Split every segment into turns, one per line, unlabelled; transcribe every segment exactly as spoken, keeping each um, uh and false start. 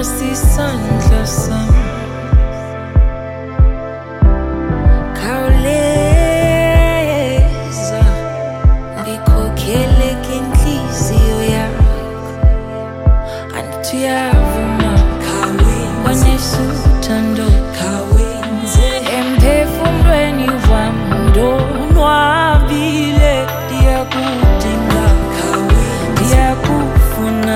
Nasisandla sami khawuleza ngikhokhele inhliziyo yakho andithi uyavuma kwanisa uthando emphefumulweni wami ndonwabile ndiyakudinga ndiyakufuna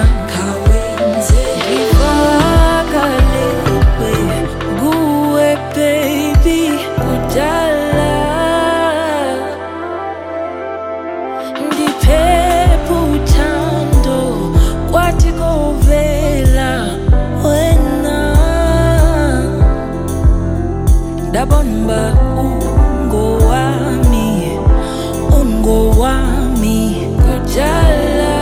Dabonba ungowami, ungowami kujala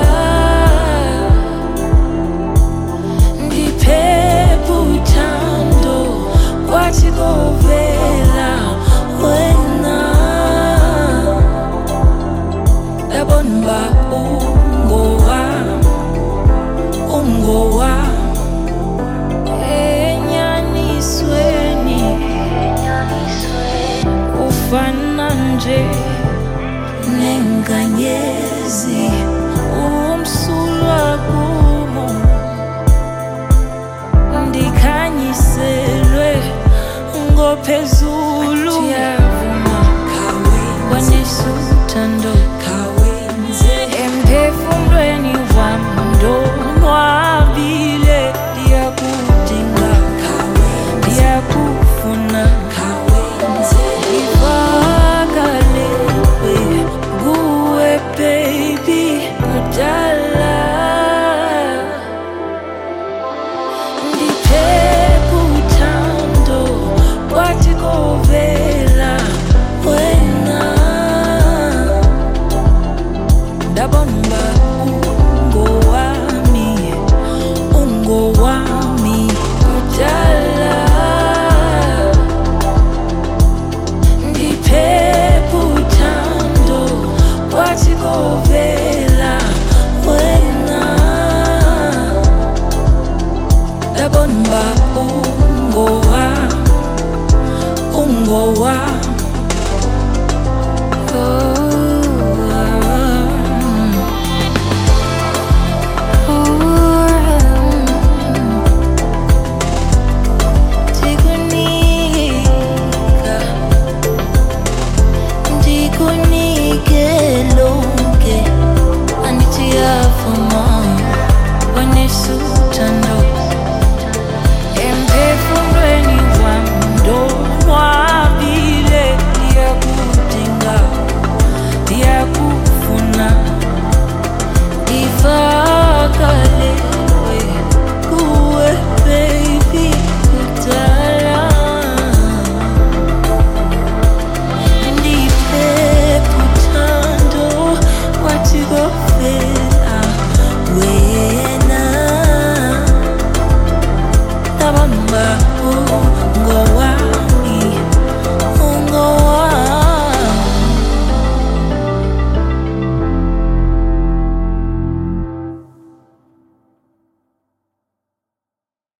ndiphepha uthando kwathi kovela wena dabonba ungowami, ungowami ufana nje nenkanyezi umsulwa kumo ndikhanyiselwe ngophezulu uyavuma kwanisa uthando emphefumulweni wami ndonwabile ndiyakudinga ndiyakufuna baby kudala ndiphepha uthando kwathi kovela wena dabonba